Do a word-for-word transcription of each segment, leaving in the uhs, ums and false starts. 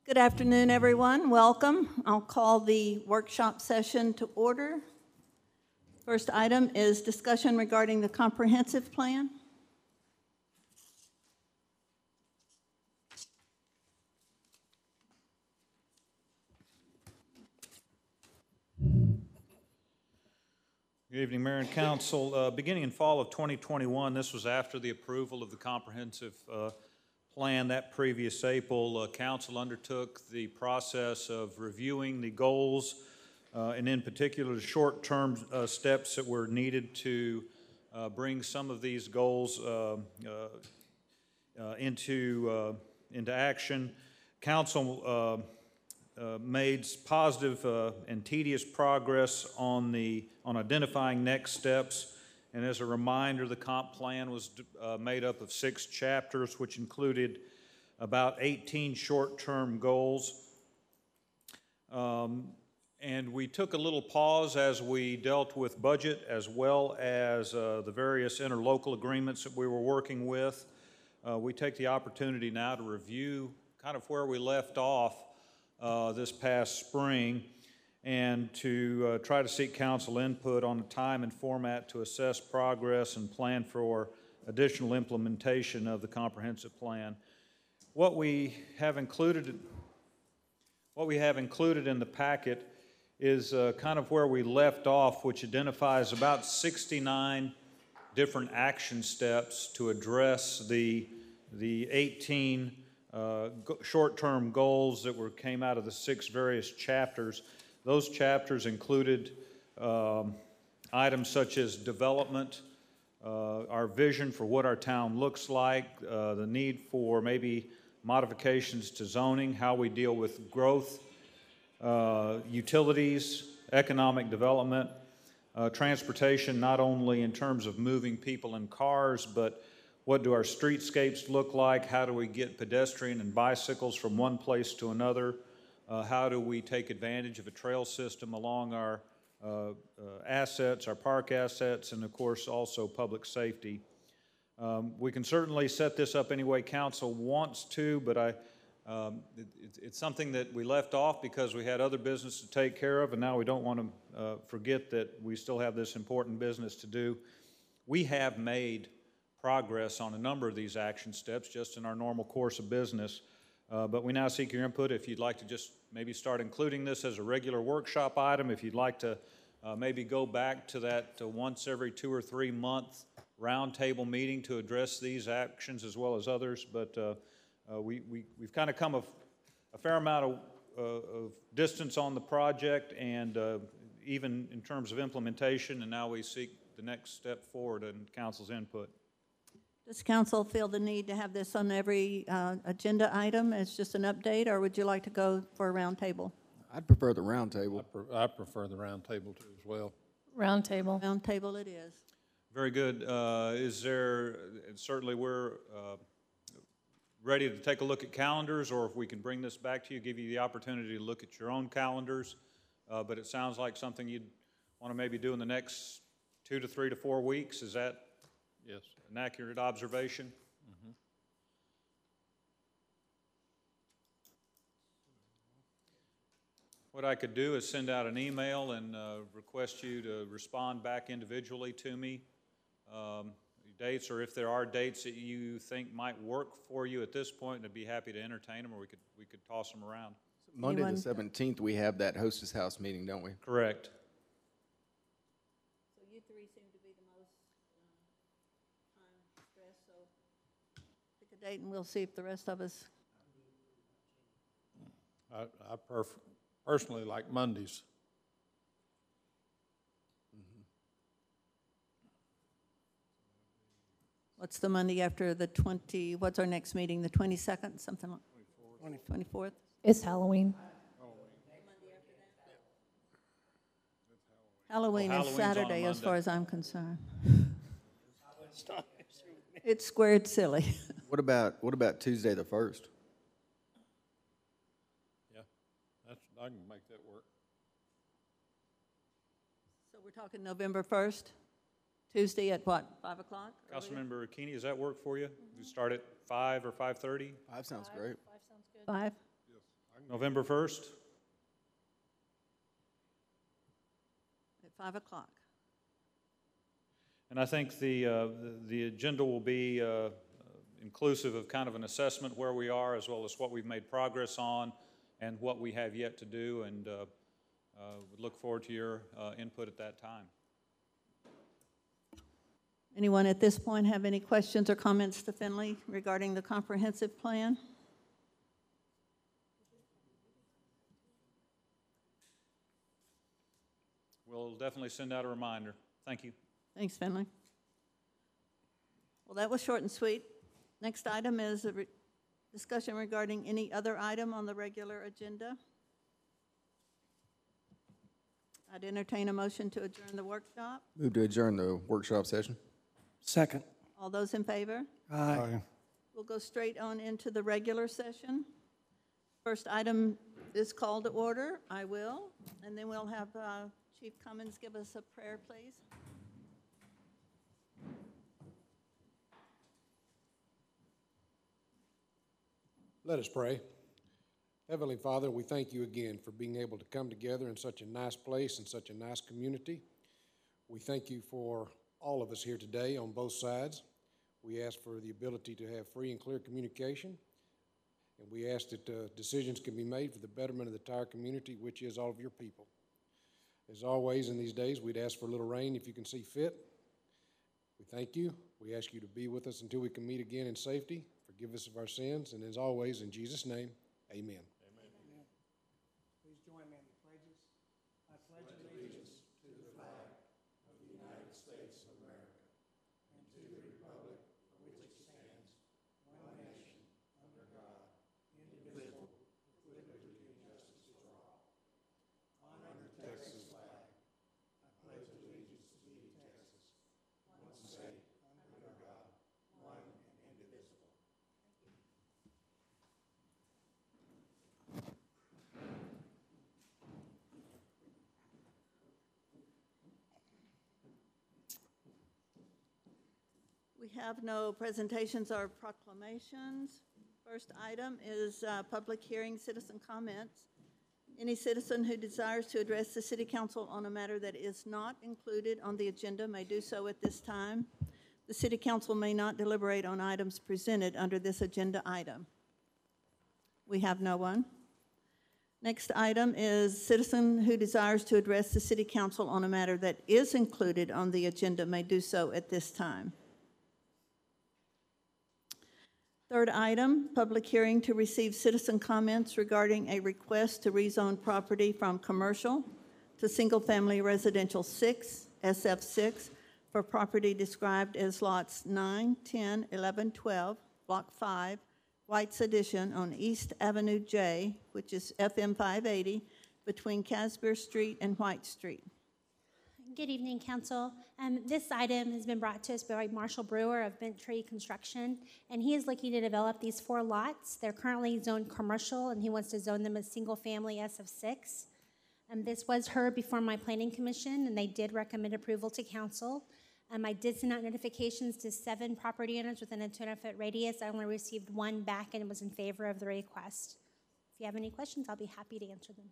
Good afternoon, everyone. Welcome. I'll call the workshop session to order. First item is discussion regarding the comprehensive plan. Good evening, Mayor and Council. Uh, beginning in fall of twenty twenty-one, this was after the approval of the comprehensive uh, plan that previous April. Uh, Council undertook the process of reviewing the goals uh, and in particular the short-term uh, steps that were needed to uh, bring some of these goals uh, uh, uh, into, uh, into action. Council uh, Uh, made positive uh, and tedious progress on the on identifying next steps. And as a reminder, the comp plan was uh, made up of six chapters, which included about eighteen short-term goals. Um, and we took a little pause as we dealt with budget as well as uh, the various interlocal agreements that we were working with. Uh, we take the opportunity now to review kind of where we left off Uh, this past spring, and to uh, try to seek council input on the time and format to assess progress and plan for additional implementation of the comprehensive plan. What we have included, what we have included in the packet is uh, kind of where we left off, which identifies about sixty-nine different action steps to address the the eighteen Uh, short-term goals that were came out of the six various chapters. Those chapters included um, items such as development, uh, our vision for what our town looks like, uh, the need for maybe modifications to zoning, how we deal with growth, uh, utilities, economic development, uh, transportation, not only in terms of moving people in cars, but what do our streetscapes look like? How do we get pedestrian and bicycles from one place to another? Uh, how do we take advantage of a trail system along our uh, uh, assets, our park assets, and of course also public safety? Um, we can certainly set this up any way council wants to, but I, um, it, it's something that we left off because we had other business to take care of, and now we don't want to uh, forget that we still have this important business to do. We have made progress on a number of these action steps just in our normal course of business. Uh, but we now seek your input if you'd like to just maybe start including this as a regular workshop item, if you'd like to uh, maybe go back to that uh, once every two or three month roundtable meeting to address these actions as well as others. But uh, uh, we, we, we've kind of come a, a fair amount of, uh, of distance on the project and uh, even in terms of implementation, and now we seek the next step forward in council's input. Does council feel the need to have this on every uh, agenda item as just an update, or would you like to go for a round table? I'd prefer the round table. I, pre I prefer the round table too as well. Round table. Round table it is. Very good. Uh, is there, certainly we're uh, ready to take a look at calendars, or if we can bring this back to you, give you the opportunity to look at your own calendars. Uh, but it sounds like something you'd want to maybe do in the next two to three to four weeks. Is that Yes. an accurate observation? Mm-hmm. What I could do is send out an email and uh, request you to respond back individually to me. Um, dates, or if there are dates that you think might work for you at this point, I'd be happy to entertain them, or we could we could toss them around. Monday Anyone? the seventeenth, we have that hostess house meeting, don't we? Correct. So you three seem to be the most uh, time stressed, so pick a date and we'll see if the rest of us. I, I perf personally like Mondays. What's the Monday after the twenty, what's our next meeting, the twenty-second, something like? twenty-fourth? It's Halloween. Halloween Well, is Halloween's on a Saturday as Monday. far as I'm concerned. It's squared silly. What about, what about Tuesday the first? Yeah, that's, I can make that work. So we're talking November first, Tuesday at what, five o'clock? Councilmember Keeney, does that work for you? You start at five or five thirty? Five sounds great. Five? Yes, I can November first? At five o'clock. And I think the, uh, the- the agenda will be uh, inclusive of kind of an assessment where we are, as well as what we've made progress on and what we have yet to do, and uh, uh, would look forward to your uh, input at that time. Anyone at this point have any questions or comments to Finley regarding the comprehensive plan? We'll definitely send out a reminder. Thank you. Thanks, Finley. Well, that was short and sweet. Next item is a re- discussion regarding any other item on the regular agenda. I'd entertain a motion to adjourn the workshop. Move to adjourn the workshop session. Second. All those in favor? Aye. We'll go straight on into the regular session. First item is called to order. I will. And then we'll have uh, Chief Cummins give us a prayer, please. Let us pray. Heavenly Father, we thank you again for being able to come together in such a nice place and such a nice community. We thank you for all of us here today on both sides. We ask for the ability to have free and clear communication, and we ask that uh, decisions can be made for the betterment of the entire community, which is all of your people. As always in these days, we'd ask for a little rain if you can see fit. We thank you. We ask you to be with us until we can meet again in safety. Forgive us of our sins, and as always, in Jesus' name, amen. Please join me in the pledges. I pledge allegiance to the flag of the United States of America and to the republic for which it stands, one nation, under God, indivisible, with liberty and justice for all. Honor the Texas flag. I pledge allegiance to thee, Texas, one state, under God, one and indivisible. We have no presentations or proclamations. First item is uh, public hearing, citizen comments. Any citizen who desires to address the city council on a matter that is not included on the agenda may do so at this time. The city council may not deliberate on items presented under this agenda item. We have no one. Next item is citizen who desires to address the city council on a matter that is included on the agenda may do so at this time. Third item, public hearing to receive citizen comments regarding a request to rezone property from commercial to single-family residential six, S F six, for property described as lots nine, ten, eleven, twelve, Block five, White's Addition on East Avenue J, which is F M five eighty, between Casbear Street and White Street. Good evening, Council. Um, this item has been brought to us by Marshall Brewer of Bent Tree Construction, and he is looking to develop these four lots. They're currently zoned commercial, and he wants to zone them as single-family S F six. Um, this was heard before my Planning Commission, and they did recommend approval to Council. Um, I did send out notifications to seven property owners within a two hundred foot radius. I only received one back, and it was in favor of the request. If you have any questions, I'll be happy to answer them.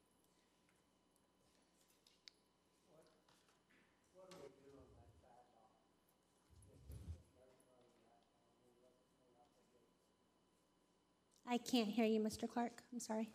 I can't hear you, Mister Clark. I'm sorry.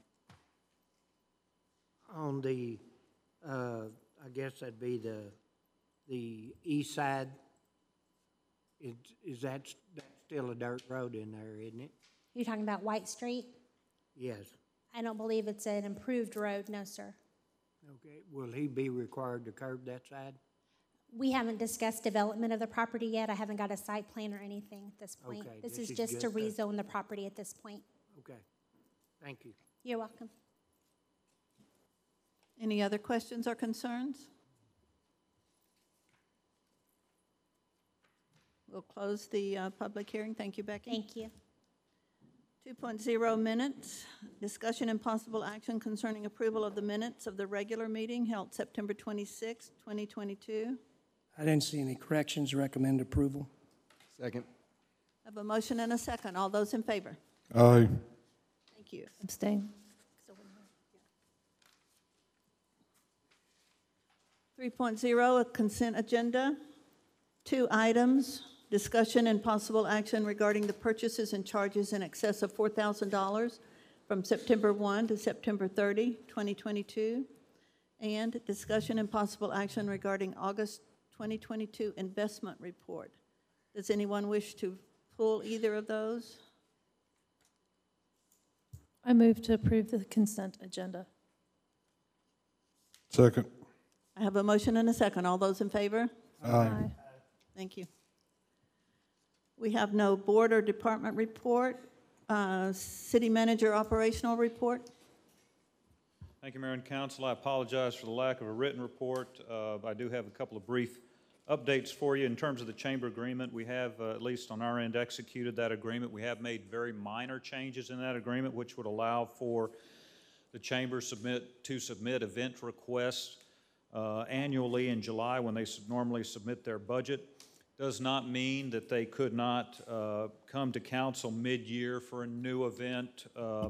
On the, uh, I guess that'd be the, the east side, is, is that, that's still a dirt road in there, isn't it? You're talking about White Street? Yes. I don't believe it's an improved road, no, sir. Okay, will he be required to curb that side? We haven't discussed development of the property yet. I haven't got a site plan or anything at this point. Okay, This this is is just to just a- rezone the property at this point. Okay, thank you. You're welcome. Any other questions or concerns? We'll close the uh, public hearing. Thank you, Becky. Thank you. two point oh minutes, discussion and possible action concerning approval of the minutes of the regular meeting held September twenty-sixth, twenty twenty-two. I didn't see any corrections. Recommend approval. Second. I have a motion and a second. All those in favor? Aye. Thank you. Abstain. three point zero, a consent agenda. Two items, discussion and possible action regarding the purchases and charges in excess of four thousand dollars from September first to September thirtieth, twenty twenty-two, and discussion and possible action regarding August twenty twenty-two investment report. Does anyone wish to pull either of those? I move to approve the consent agenda. Second. I have a motion and a second. All those in favor? Aye. Thank you. We have no board or department report. Uh, City manager operational report. Thank you, Mayor and Council. I apologize for the lack of a written report. Uh, I do have a couple of brief updates for you. In terms of the chamber agreement, we have, uh, at least on our end, executed that agreement. We have made very minor changes in that agreement, which would allow for the chamber submit to submit event requests uh, annually in July when they sub- normally submit their budget. Does not mean that they could not uh, come to council mid-year for a new event uh,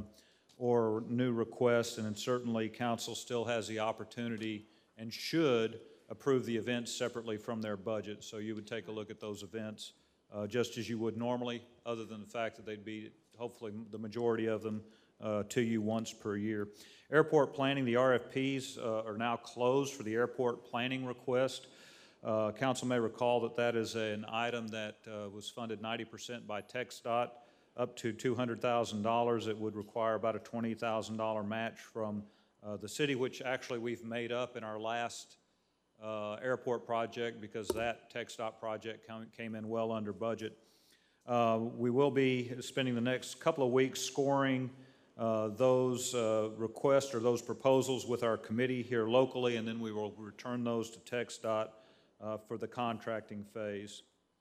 or new request, and then certainly council still has the opportunity and should approve the events separately from their budget. So you would take a look at those events uh, just as you would normally, other than the fact that they'd be, hopefully, the majority of them uh, to you once per year. Airport planning, the R F Ps uh, are now closed for the airport planning request. Uh, Council may recall that that is an item that uh, was funded ninety percent by TxDOT, up to two hundred thousand dollars. It would require about a twenty thousand dollar match from uh, the city, which actually we've made up in our last uh, airport project because that TxDOT project come, came in well under budget. Uh, we will be spending the next couple of weeks scoring uh, those uh, requests or those proposals with our committee here locally, and then we will return those to TxDOT Uh, for the contracting phase.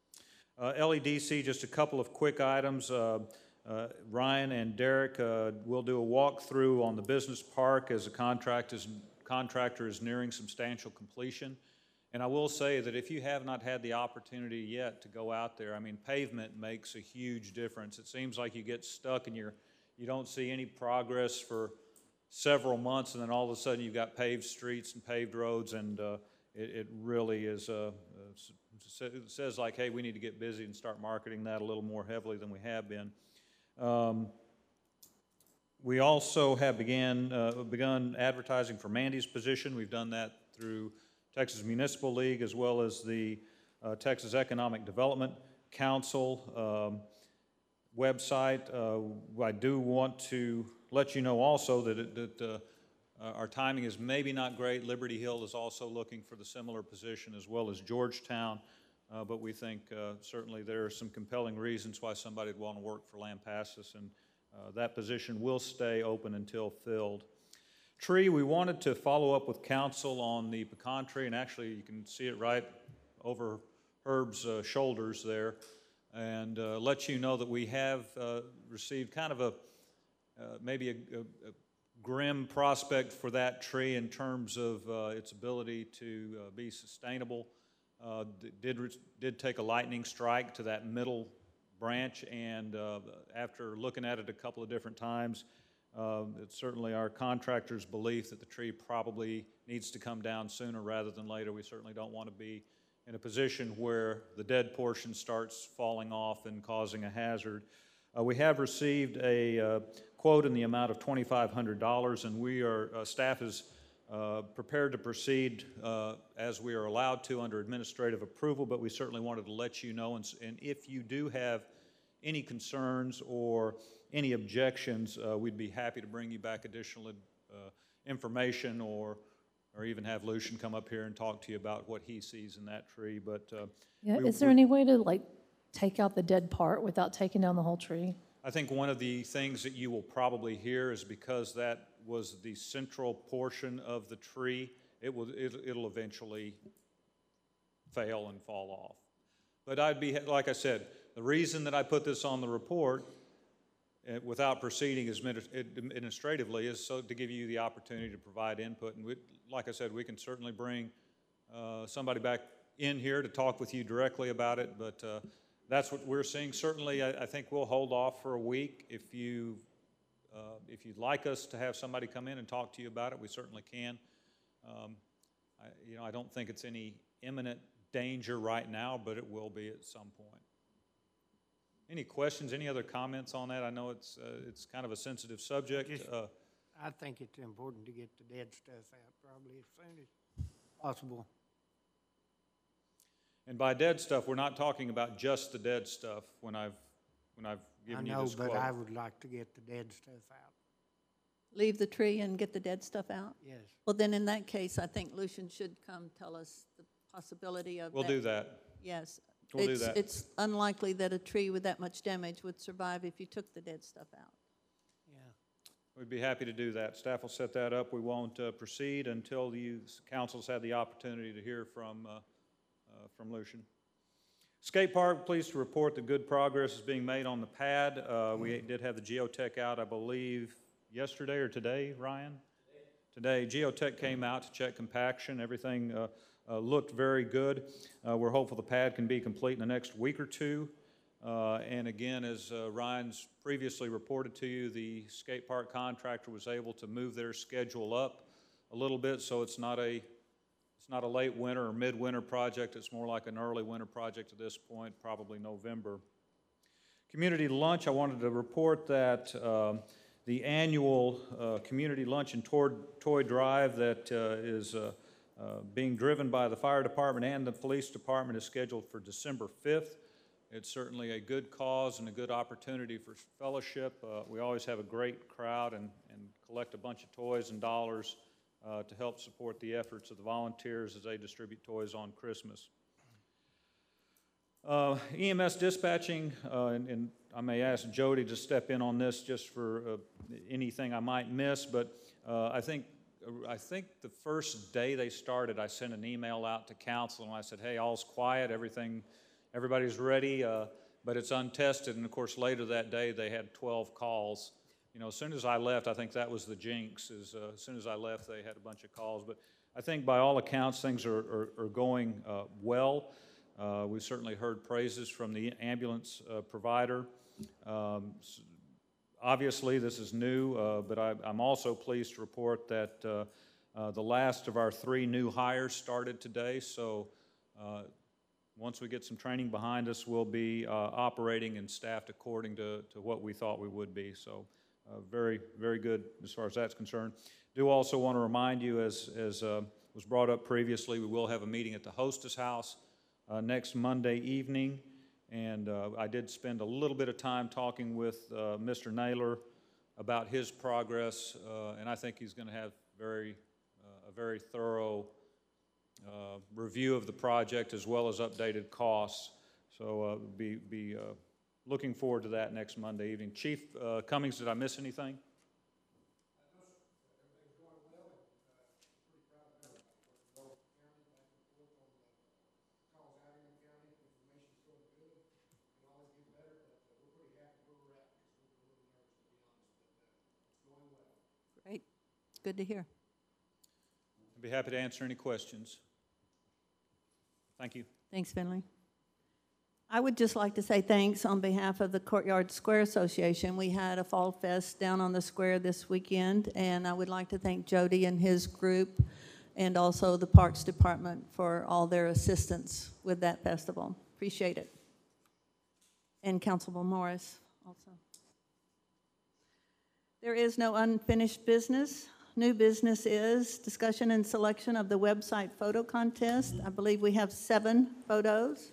Uh, L E D C, just a couple of quick items. Uh, uh, Ryan and Derek uh, will do a walkthrough on the business park as the contract is, contractor is nearing substantial completion. And I will say that if you have not had the opportunity yet to go out there, I mean, pavement makes a huge difference. It seems like you get stuck and you're, you don't see any progress for several months, and then all of a sudden you've got paved streets and paved roads, and uh, It, it really is, uh, uh, it says like, hey, we need to get busy and start marketing that a little more heavily than we have been. Um, we also have began, uh, begun advertising for Mandy's position. We've done that through Texas Municipal League as well as the uh, Texas Economic Development Council um, website. Uh, I do want to let you know also that, it, that uh, Uh, our timing is maybe not great. Liberty Hill is also looking for the similar position, as well as Georgetown, uh, but we think uh, certainly there are some compelling reasons why somebody would want to work for Lampasas, and uh, that position will stay open until filled. Tree, we wanted to follow up with council on the pecan tree, and actually you can see it right over Herb's uh, shoulders there, and uh, let you know that we have uh, received kind of a, uh, maybe a, a, a grim prospect for that tree in terms of uh, its ability to uh, be sustainable. Uh, did, did take a lightning strike to that middle branch, and uh, after looking at it a couple of different times, uh, it's certainly our contractor's belief that the tree probably needs to come down sooner rather than later. We certainly don't want to be in a position where the dead portion starts falling off and causing a hazard. Uh, we have received a uh, quote in the amount of twenty-five hundred dollars, and we are, uh, staff is uh, prepared to proceed uh, as we are allowed to under administrative approval, but we certainly wanted to let you know, and, and if you do have any concerns or any objections, uh, we'd be happy to bring you back additional uh, information, or or even have Lucian come up here and talk to you about what he sees in that tree. But uh, Yeah, we- is there any way to like take out the dead part without taking down the whole tree? I think one of the things that you will probably hear is because that was the central portion of the tree, it will, it, it'll eventually fail and fall off. But I'd be, like I said, the reason that I put this on the report uh, without proceeding administratively is so to give you the opportunity to provide input. And we, like I said, we can certainly bring uh, somebody back in here to talk with you directly about it, but uh, that's what we're seeing. Certainly, I, I think we'll hold off for a week. If you, uh, if you'd like us to have somebody come in and talk to you about it, we certainly can. Um, I, you know, I don't think it's any imminent danger right now, but it will be at some point. Any questions, any other comments on that? I know it's, uh, it's kind of a sensitive subject. Just- Uh, I think it's important to get the dead stuff out probably as soon as possible. And by dead stuff, we're not talking about just the dead stuff when I've, when I've I given you know, this but quote. I would like to get the dead stuff out. Leave the tree and get the dead stuff out? Yes. Well, then in that case, I think Lucian should come tell us the possibility of that. We'll do that. Yes. We'll do It's- that. It's unlikely that a tree with that much damage would survive if you took the dead stuff out. Yeah. We'd be happy to do that. Staff will set that up. We won't uh, proceed until you, council's had the opportunity to hear from, uh, uh, from Lucian. Skate Park, pleased to report that good progress is being made on the pad. Uh, We did have the geotech out, I believe, yesterday or today, Ryan? Today. Geotech came out to check compaction. Everything uh, uh, looked very good. Uh, We're hopeful the pad can be complete in the next week or two. Uh, And again, as uh, Ryan's previously reported to you, the skate park contractor was able to move their schedule up a little bit, so it's not a, it's not a late winter or midwinter project. It's more like an early winter project at this point, probably November. Community lunch, I wanted to report that um, the annual uh, community lunch and toy, toy drive that uh, is uh, uh, being driven by the fire department and the police department is scheduled for December fifth. It's certainly a good cause and a good opportunity for fellowship. Uh, we always have a great crowd and, and collect a bunch of toys and dollars uh, to help support the efforts of the volunteers as they distribute toys on Christmas. Uh, E M S dispatching, uh, and, and I may ask Jody to step in on this just for uh, anything I might miss, but uh, I think I think the first day they started, I sent an email out to council and I said, hey, all's quiet, everything, everybody's ready, uh, but it's untested. And of course, later that day, they had twelve calls. You know, as soon as I left, I think that was the jinx, is uh, as soon as I left, they had a bunch of calls. But I think by all accounts, things are, are, are going uh, well. Uh, we've certainly heard praises from the ambulance uh, provider. Um, obviously, this is new, uh, but I, I'm also pleased to report that uh, uh, the last of our three new hires started today. So uh, once we get some training behind us, we'll be uh, operating and staffed according to, to what we thought we would be. So uh, very, very good as far as that's concerned. Do also want to remind you, as, as uh, was brought up previously, we will have a meeting at the Hostess House Uh, next Monday evening, and uh, I did spend a little bit of time talking with uh, Mister Naylor about his progress, uh, and I think he's going to have very, uh, a very thorough uh, review of the project as well as updated costs. So uh, be, be uh, looking forward to that next Monday evening. Chief uh, Cummings, did I miss anything? Great. Good to hear. I'd be happy to answer any questions. Thank you. Thanks, Finley. I would just like to say thanks on behalf of the Courtyard Square Association. We had a Fall Fest down on the square this weekend, and I would like to thank Jody and his group and also the Parks Department for all their assistance with that festival. Appreciate it. And Councilman Morris also. There is no unfinished business. New business is discussion and selection of the website photo contest. I believe we have seven photos.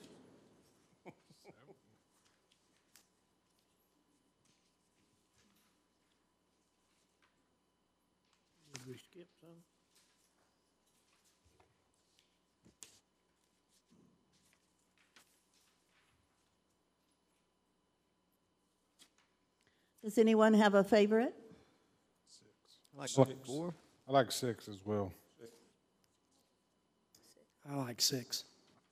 Did we skip some? Does anyone have a favorite? I like Six. four. I like six as well. I like six.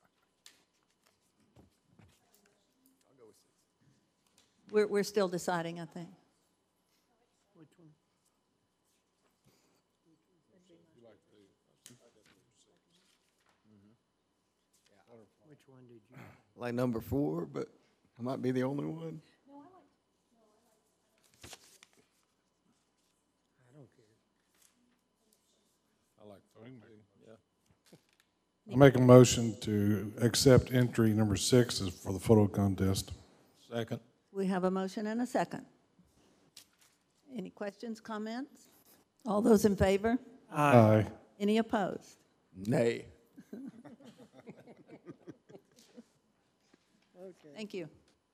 We're, we're still deciding, I think. Which one? Which one did you? I like number four, but I might be the only one. I don't care. I like three, yeah. I make a motion to accept entry number six is for the photo contest. Second. We have a motion and a second. Any questions, comments? All those in favor? Aye. Any opposed? Nay. Thank you.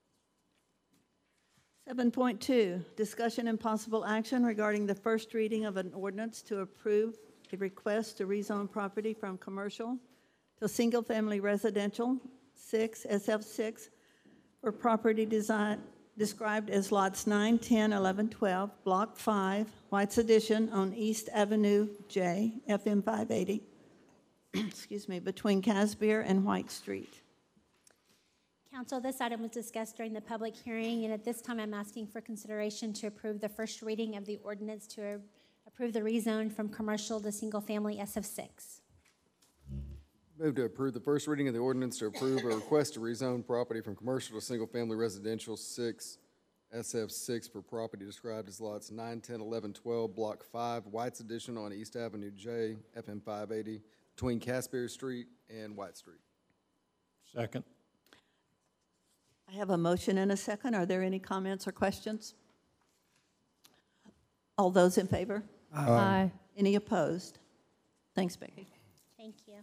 seven point two, discussion and possible action regarding the first reading of an ordinance to approve a request to rezone property from commercial to single-family residential, six, S F six, for property design, described as lots nine, ten, eleven, twelve, Block five, White's Addition on East Avenue J, F M five eighty, excuse me, between Casbier and White Street. Council, this item was discussed during the public hearing, and at this time, I'm asking for consideration to approve the first reading of the ordinance to approve the rezone from commercial to single-family S F six. Move to approve the first reading of the ordinance to approve a request to rezone property from commercial to single-family residential, six, S F six, for property described as lots nine, ten, eleven, twelve, Block five, White's Addition on East Avenue J, F M five eighty, between Casbier Street and White Street. Second. I have a motion and a second. Are there any comments or questions? All those in favor? Aye. Any opposed? Thanks, Becky. Thank you.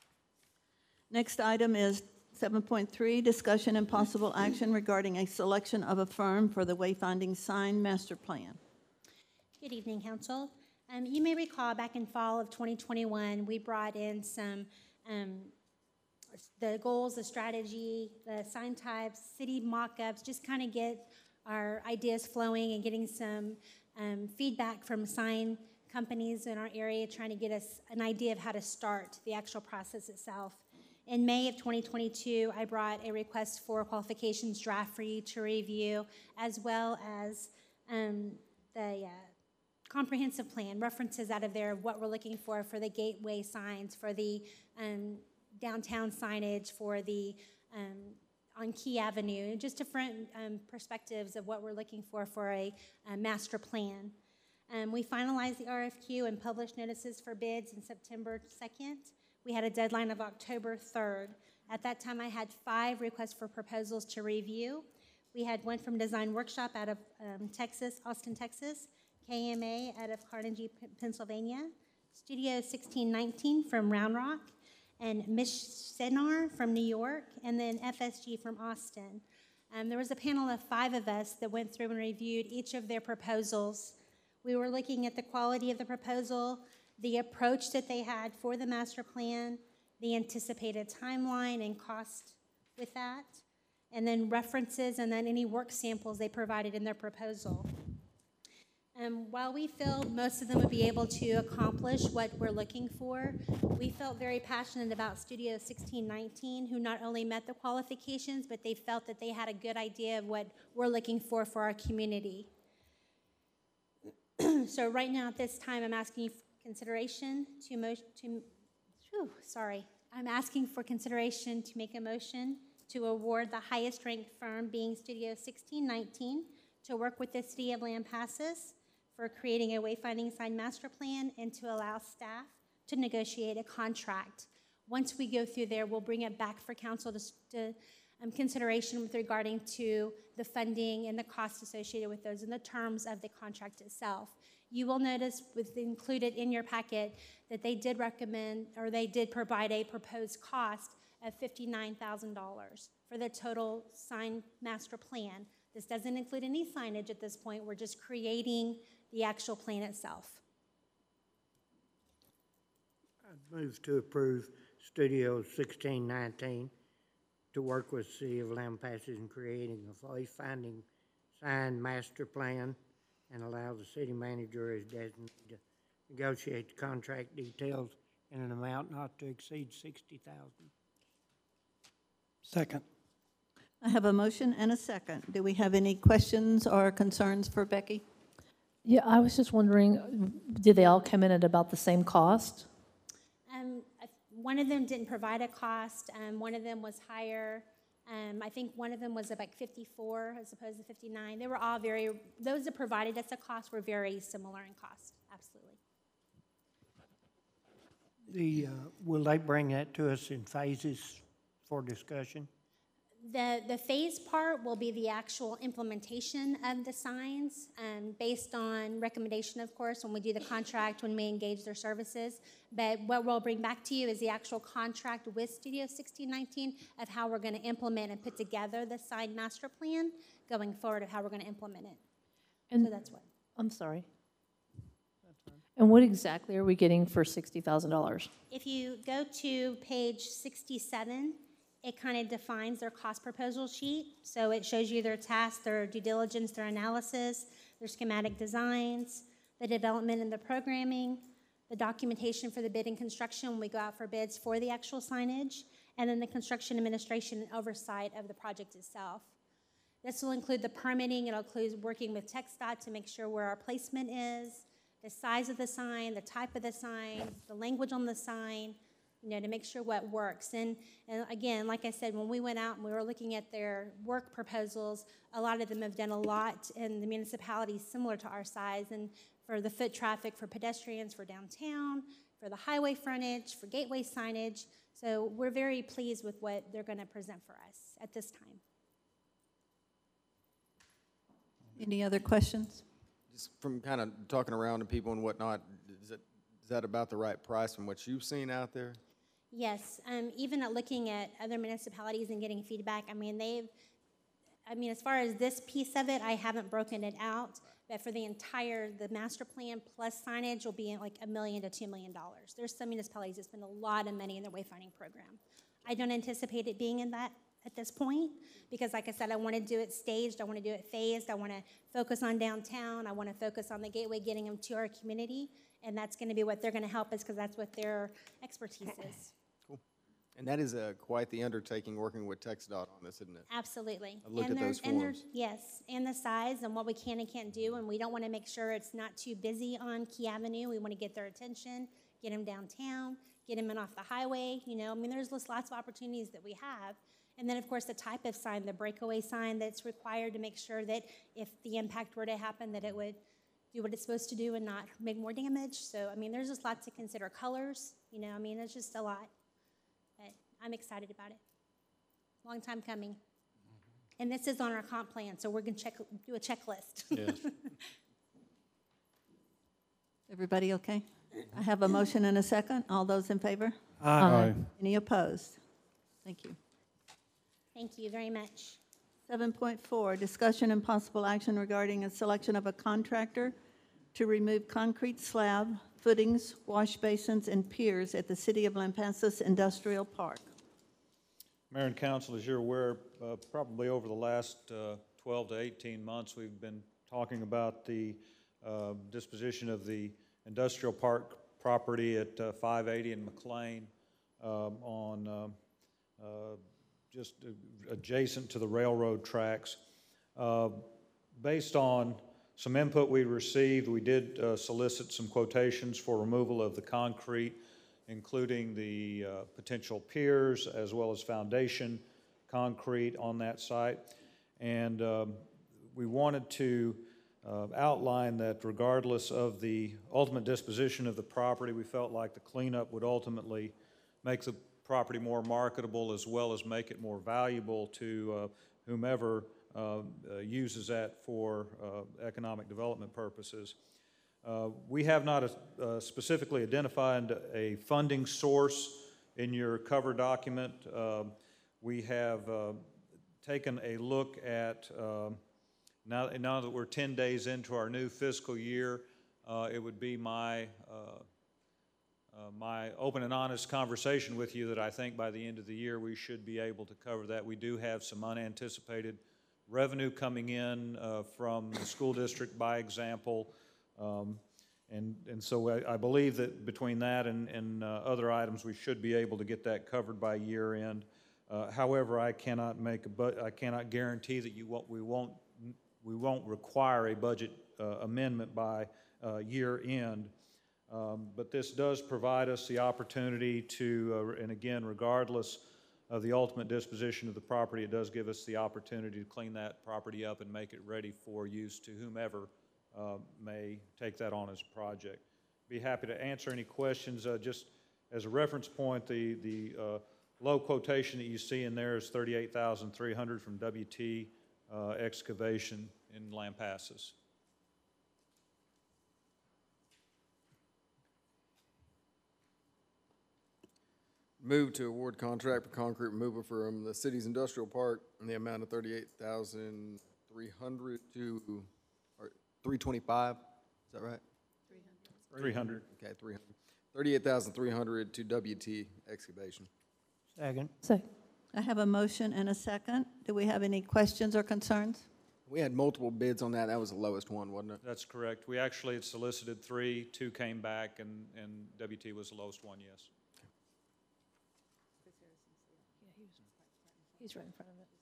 Next item is seven point three, discussion and possible action regarding a selection of a firm for the wayfinding sign master plan. Good evening, Council. Um, you may recall back in fall of twenty twenty-one, we brought in some um, the goals, the strategy, the sign types, city mock-ups, just kind of get our ideas flowing and getting some um, feedback from sign companies in our area, trying to get us an idea of how to start the actual process itself. In May of twenty twenty-two, I brought a request for qualifications draft for you to review, as well as um, the uh, comprehensive plan, references out of there of what we're looking for for the gateway signs, for the um, downtown signage, for the um, on Key Avenue, just different um, perspectives of what we're looking for for a, a master plan. Um, we finalized the R F Q and published notices for bids on September second. We had a deadline of October third. At that time, I had five requests for proposals to review. We had one from Design Workshop out of um, Texas, Austin, Texas, K M A out of Carnegie, Pennsylvania, Studio sixteen nineteen from Round Rock, and Mishsenar from New York, and then F S G from Austin. Um, there was a panel of five of us that went through and reviewed each of their proposals. We were looking at the quality of the proposal, the approach that they had for the master plan, the anticipated timeline and cost with that, and then references, and then any work samples they provided in their proposal. Um, while we feel most of them would be able to accomplish what we're looking for, we felt very passionate about Studio sixteen nineteen, who not only met the qualifications, but they felt that they had a good idea of what we're looking for for our community. So right now at this time, I'm asking you for consideration to motion to, whew, sorry, I'm asking for consideration to make a motion to award the highest ranked firm, being Studio sixteen nineteen, to work with the City of Lampasas for creating a wayfinding sign master plan and to allow staff to negotiate a contract. Once we go through there, we'll bring it back for council to, to um, consideration with regarding to the funding and the costs associated with those and the terms of the contract itself. You will notice with included in your packet that they did recommend, or they did provide a proposed cost of fifty-nine thousand dollars for the total sign master plan. This doesn't include any signage at this point. We're just creating the actual plan itself. I move to approve Studio sixteen nineteen to work with City of Lampasas in creating a wayfinding sign master plan and allow the city manager as designated to negotiate the contract details in an amount not to exceed sixty thousand dollars. Second. I have a motion and a second. Do we have any questions or concerns for Becky? Yeah, I was just wondering, did they all come in at about the same cost? Um, I- one of them didn't provide a cost. Um, one of them was higher. Um, I think one of them was about fifty-four as opposed to fifty-nine. They were all very, those that provided us a cost were very similar in cost, absolutely. The, uh, will they bring that to us in phases for discussion? The, the phase part will be the actual implementation of the signs, um, based on recommendation, of course, when we do the contract, when we engage their services. But what we'll bring back to you is the actual contract with Studio sixteen nineteen of how we're gonna implement and put together the sign master plan going forward of how we're gonna implement it. And So that's what. I'm sorry. And what exactly are we getting for sixty thousand dollars? If you go to page sixty-seven, it kind of defines their cost proposal sheet. So it shows you their tasks, their due diligence, their analysis, their schematic designs, the development and the programming, the documentation for the bid and construction when we go out for bids for the actual signage, and then the construction administration and oversight of the project itself. This will include the permitting. It'll include working with TxDOT to make sure where our placement is, the size of the sign, the type of the sign, the language on the sign, you know, to make sure what works. And, and again, like I said, when we went out and we were looking at their work proposals, a lot of them have done a lot in the municipalities similar to our size, and for the foot traffic, for pedestrians, for downtown, for the highway frontage, for gateway signage. So we're very pleased with what they're going to present for us at this time. Any other questions? Just from kind of talking around to people and whatnot, is it, is that about the right price from what you've seen out there? Yes, um, even at looking at other municipalities and getting feedback, I mean, they've, I mean, as far as this piece of it, I haven't broken it out, but for the entire, the master plan plus signage will be in like a million to two million dollars. There's some municipalities that spend a lot of money in their wayfinding program. I don't anticipate it being in that at this point, because like I said, I want to do it staged, I want to do it phased, I want to focus on downtown, I want to focus on the gateway, getting them to our community, and that's going to be what they're going to help us, because that's what their expertise is. Cool. And that is uh, quite the undertaking working with TxDOT on this, isn't it? Absolutely. I looked And at they're- those and they're- forms. Yes, and the size and what we can and can't do, and we don't want to make sure it's not too busy on Key Avenue. We want to get their attention, get them downtown, get them in off the highway, you know. I mean, there's just lots of opportunities that we have. And then, of course, the type of sign, the breakaway sign that's required to make sure that if the impact were to happen, that it would do what it's supposed to do and not make more damage. So, I mean, there's just lots to consider. Colors, you know, I mean, it's just a lot. But I'm excited about it. Long time coming. And this is on our comp plan, so we're going to check, do a checklist. Yes. Everybody okay? I have a motion and a second. All those in favor? Aye. Any opposed? Thank you. Thank you very much. seven point four, discussion and possible action regarding a selection of a contractor to remove concrete slab, footings, wash basins, and piers at the City of Lampasas Industrial Park. Mayor and council, as you're aware, uh, probably over the last uh, twelve to eighteen months, we've been talking about the uh, disposition of the industrial park property at uh, five eighty and McLean um, on um, uh, just adjacent to the railroad tracks. Uh, Based on some input we received, we did uh, solicit some quotations for removal of the concrete, including the uh, potential piers as well as foundation concrete on that site. And um, we wanted to uh, outline that regardless of the ultimate disposition of the property, we felt like the cleanup would ultimately make the property more marketable as well as make it more valuable to uh, whomever uh, uh, uses that for uh, economic development purposes. Uh, we have not uh, specifically identified a funding source in your cover document. Uh, we have uh, taken a look at, uh, now, now that we're ten days into our new fiscal year, uh, it would be my uh, Uh, my open and honest conversation with you that I think by the end of the year we should be able to cover that. We do have some unanticipated revenue coming in uh, from the school district, by example, um, and, and so I, I believe that between that and, and uh, other items we should be able to get that covered by year end. Uh, however, I cannot make a but I cannot guarantee that you won't we won't we won't require a budget uh, amendment by uh, year end. Um, but this does provide us the opportunity to, uh, and again, regardless of the ultimate disposition of the property, it does give us the opportunity to clean that property up and make it ready for use to whomever uh, may take that on as a project. Be happy to answer any questions. Uh, just as a reference point, the, the uh, low quotation that you see in there is thirty-eight thousand three hundred dollars from W T uh, Excavation in Lampasas. Move to award contract for concrete removal from the city's industrial park in the amount of thirty-eight thousand three hundred to, or three twenty-five, is that right? three hundred. Okay, three hundred. Thirty-eight thousand three hundred to W T Excavation. Second. So, I have a motion and a second. Do we have any questions or concerns? We had multiple bids on that. That was the lowest one, wasn't it? That's correct. We actually had solicited three, two came back, and, and W T was the lowest one, yes. he's right in front of it.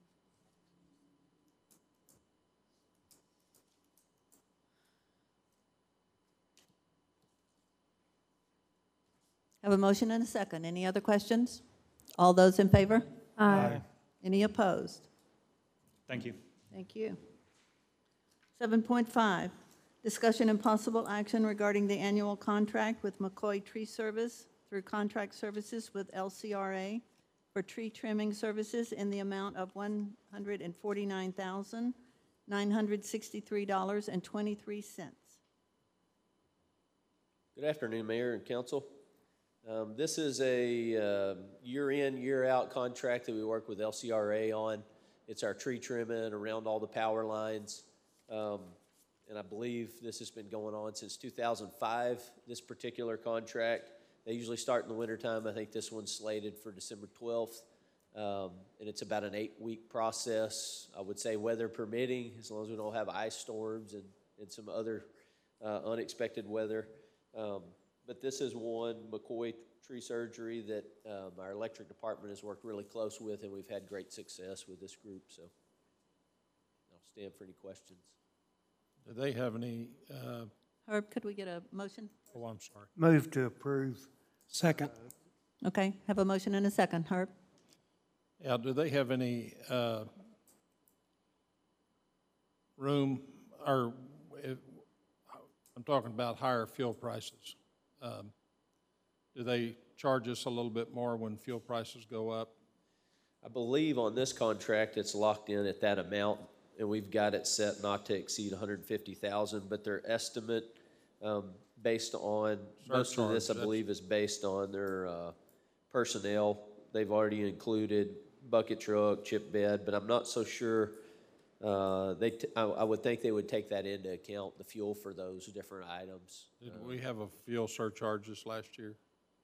I have a motion and a second. Any other questions? All those in favor? Aye. Any opposed? Thank you. Thank you. seven point five, discussion and possible action regarding the annual contract with McCoy Tree Service through contract services with L C R A for tree trimming services in the amount of one hundred forty-nine thousand nine hundred sixty-three dollars and twenty-three cents. Good afternoon, Mayor and Council. Um, this is a uh, year-in, year-out contract that we work with L C R A on. It's our tree trimming around all the power lines. Um, and I believe this has been going on since two thousand five, this particular contract. They usually start in the wintertime. I think this one's slated for December twelfth. Um, and it's about an eight-week process. I would say weather permitting, as long as we don't have ice storms and, and some other uh, unexpected weather. Um, But this is one, McCoy Tree Surgery, that um, our electric department has worked really close with, and we've had great success with this group, so I'll stand for any questions. Do they have any, uh, Herb, could we get a motion? oh, I'm sorry. Move to approve. Second. Okay, have a motion and a second. Herb? Yeah, do they have any uh, room, or if, I'm talking about higher fuel prices. Um, Do they charge us a little bit more when fuel prices go up? I believe on this contract, it's locked in at that amount, and we've got it set not to exceed one hundred fifty thousand dollars, but their estimate, um, based on, most of this, I Surcharge, believe, is based on their uh, personnel. They've already included bucket truck, chip bed, but I'm not so sure. Uh, they, t I, I would think they would take that into account, the fuel for those different items. Did Uh, we have a fuel surcharge this last year?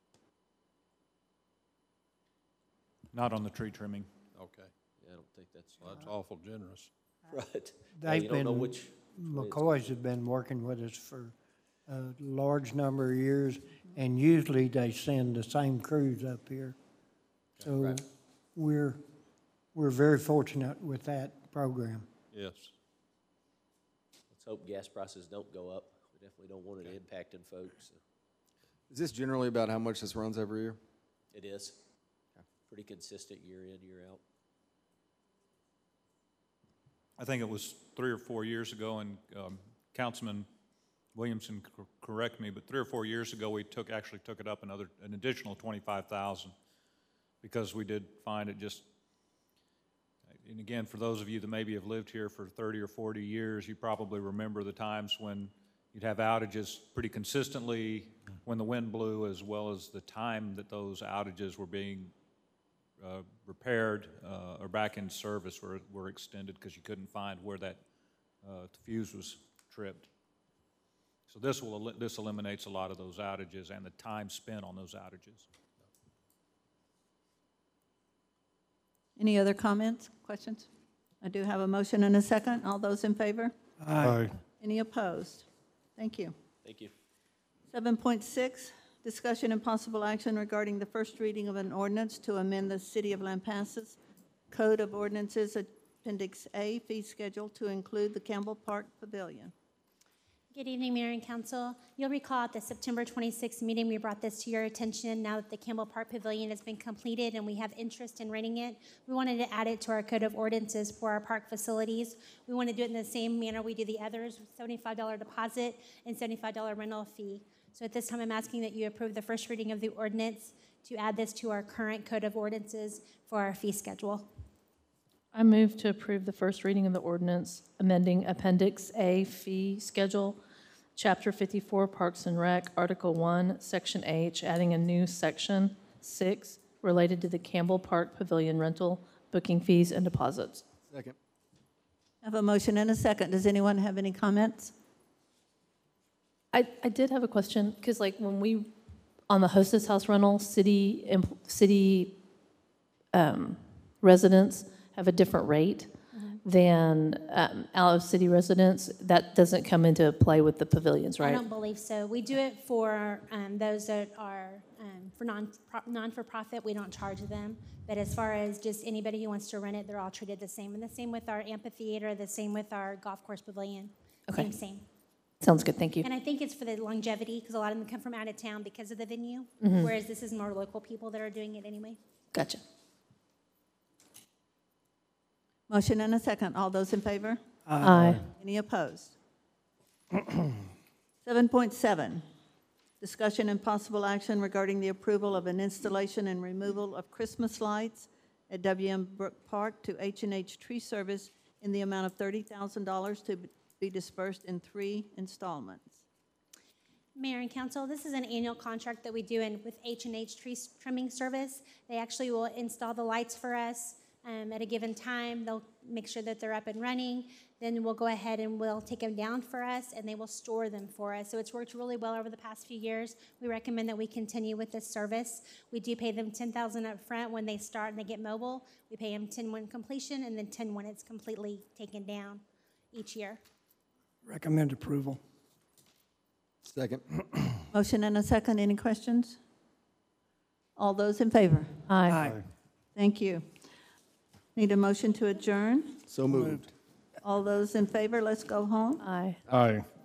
Not on the tree trimming. Okay, I don't think that's well, that's awful generous. right. Uh, They've you don't know been, which. McCoys have been working with us for a large number of years, and usually they send the same crews up here. So Right. we're, we're very fortunate with that program. Yes. Let's hope gas prices don't go up. We definitely don't want it impacting folks. So Is this generally about how much this runs every year? it is pretty consistent year in, year out. I think it was three or four years ago, and um, Councilman Williamson, cor- correct me, but three or four years ago, we took, actually took it up another, an additional twenty-five thousand, because we did find it just, and again, for those of you that maybe have lived here for thirty or forty years, you probably remember the times when you'd have outages pretty consistently when the wind blew, as well as the time that those outages were being uh, repaired uh, or back in service were, were extended because you couldn't find where that uh, fuse was tripped. So this will, el- this eliminates a lot of those outages and the time spent on those outages. Any other comments, questions? I do have a motion and a second. All those in favor? Aye. Any opposed? Thank you. Thank you. seven point six, discussion and possible action regarding the first reading of an ordinance to amend the City of Lampasas Code of Ordinances Appendix A fee schedule to include the Campbell Park Pavilion. Good evening, Mayor and Council. You'll recall at the September twenty-sixth meeting, we brought this to your attention. Now that the Campbell Park Pavilion has been completed and we have interest in renting it, we wanted to add it to our code of ordinances for our park facilities. We want to do it in the same manner we do the others, seventy-five dollars deposit and seventy-five dollars rental fee. So at this time, I'm asking that you approve the first reading of the ordinance to add this to our current code of ordinances for our fee schedule. I move to approve the first reading of the ordinance amending Appendix A fee schedule, Chapter fifty-four Parks and Rec, Article one, Section H, adding a new Section six related to the Campbell Park Pavilion rental, booking fees, and deposits. Second. I have a motion and a second. Does anyone have any comments? I, I did have a question, because like when we, on the hostess house rental, city, em- city um, residents have a different rate than um, out-of-city residents. That doesn't come into play with the pavilions, I right? don't believe so. We do it for um, those that are um, for non non-for-profit. We don't charge them. But as far as just anybody who wants to rent it, they're all treated the same. And the same with our amphitheater, the same with our golf course pavilion. Okay. Same, same. Sounds good, thank you. And I think it's for the longevity, because a lot of them come from out of town because of the venue, Mm-hmm. whereas this is more local people that are doing it anyway. Gotcha. Motion and a second. All those in favor? Aye. Any opposed? seven point seven, discussion and possible action regarding the approval of an installation and removal of Christmas lights at W M Brook Park to H and H Tree Service in the amount of thirty thousand dollars to be dispersed in three installments. Mayor and Council, this is an annual contract that we do in with H and H Tree Trimming Service. They actually will install the lights for us um, at a given time. They'll make sure that they're up and running. Then we'll go ahead and we'll take them down for us, and they will store them for us. So it's worked really well over the past few years. We recommend that we continue with this service. We do pay them ten thousand dollars up front when they start and they get mobile. We pay them ten when completion, and then ten when it's completely taken down each year. Recommend approval. Second. Motion and a second. Any questions? All those in favor? Aye. Thank you. Need a motion to adjourn? So moved. All those in favor, let's go home. Aye. Aye.